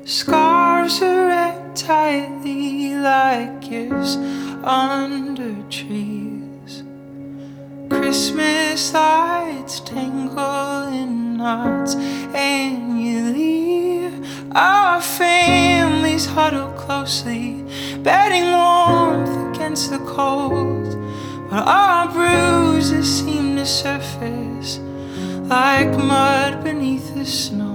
Scarves are wrapped tightly like gifts under trees. Christmas lights tangle in knots and you leave. Our families huddle closely, bedding warmth against the cold. But our bruises seem to surface like mud beneath the snow.